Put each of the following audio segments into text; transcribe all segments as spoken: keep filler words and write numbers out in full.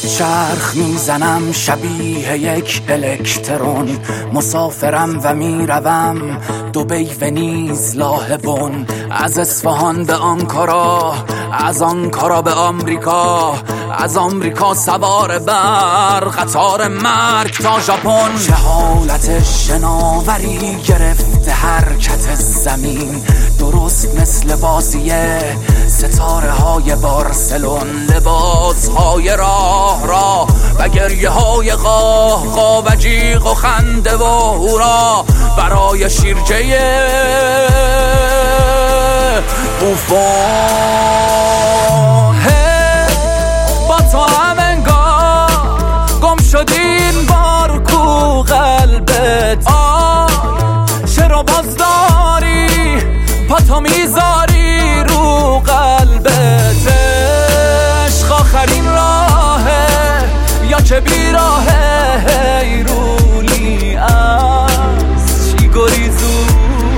چرخ میزنم شبیه یک الکترون، مسافرم و میروم دبی، ونیز، لاهبون، از اصفهان به آنکارا، از آنکارا به آمریکا، از آمریکا سوار بر قطار مرگ تا ژاپن. جهالت شناوری گرفته حرکت زمین، درست مثل بازی ستاره های بارسلون. لباس های راه را و گریه های قاه قا و جیغ و خنده و هورا برای شیرجه بوفون. با تو هم انگار گم شدین بار کو قلبت. آی چرا باز داری پا تو میذاری رو قلبت؟ عشق آخرین راهه یا که بیراهه؟ حیرونی از چی گریزونی؟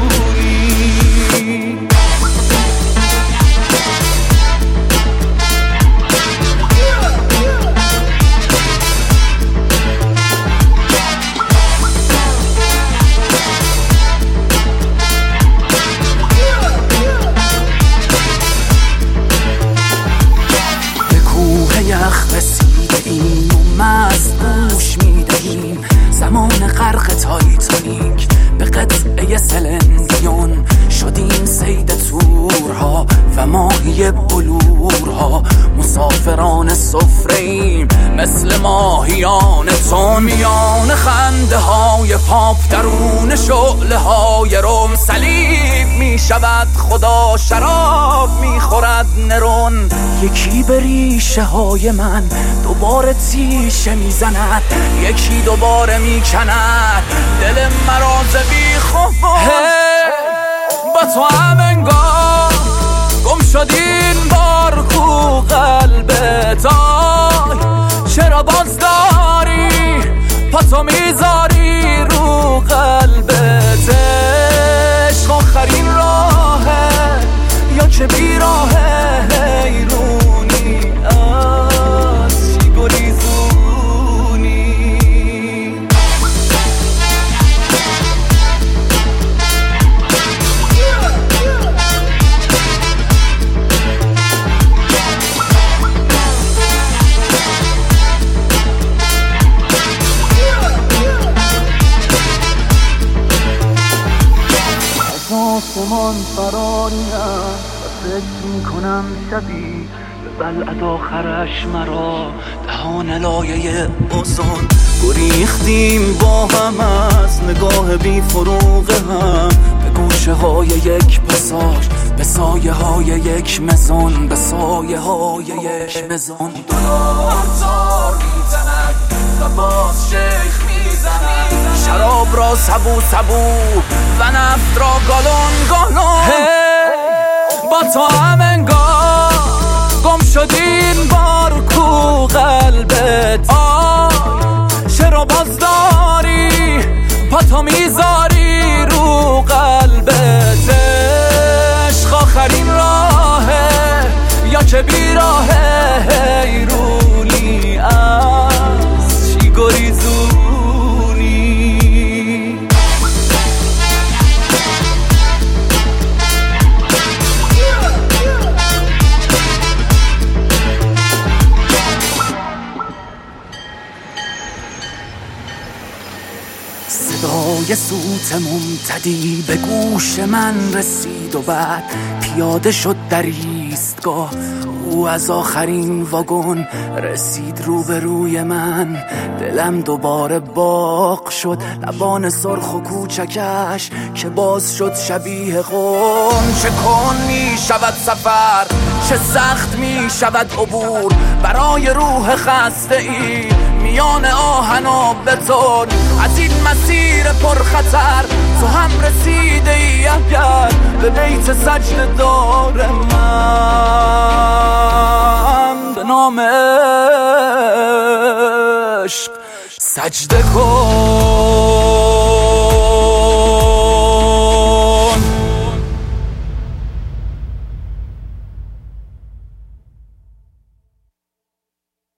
یخ رسیده ایم و مست گوش میدهیم زمان غرق تایتانیک به قطعه سلندیون. شدیم صید تورها و ماهی بلورها، مسافران سفره ایم مثل ماهیان تون. میان خنده های پاپ درون شعله های روم صلیب می شود خدا، شراب می خورد نرون. یکی به ریشه های من دوباره تیشه می زند، یکی دوباره می کند دل مراز بی خوب. با تو هم انگار گم شدین بار کو قلبت. آی چرا باز داری پا تو میذاری رو قلبت؟ عشق آخرین راهه یا که بیراهه؟ حیرونی از چی گریزونی؟ آسمان فراریم و فکر میکنم شبی به بلعت آخرش مرا دهان لایه اوزون. گریختیم با هم از نگاه بی فروغ هم به گوشه های یک پاساژ، به سایه های یک مزون، به سایه های یک مزون. دلار میزند و باز شیخ میزند، شراب را سبو سبو و نفت را گالون گالون. با تو هم انگار گم شدین بار کو قلبت. آی چرا باز داری پا تو میذاری رو قلبت؟ عشق آخرین راهه یا که بیراهه؟ حیرونی از چی گریزونی؟ صدای سوت ممتدی به گوش من رسید و بعد پیاده شد در ایستگاه. او از آخرین واگن رسید روبروی من، دلم دوباره باغ شد. لبان سرخ و کوچکش که باز شد شبیه قم. چه کن می شود سفر، چه سخت می شود عبور برای روح خسته ای میان آهن و بتون. از این مسیر پرخطر تو هم رسیده ای اگر به بیت سجده دار من به نام عشق سجده کن.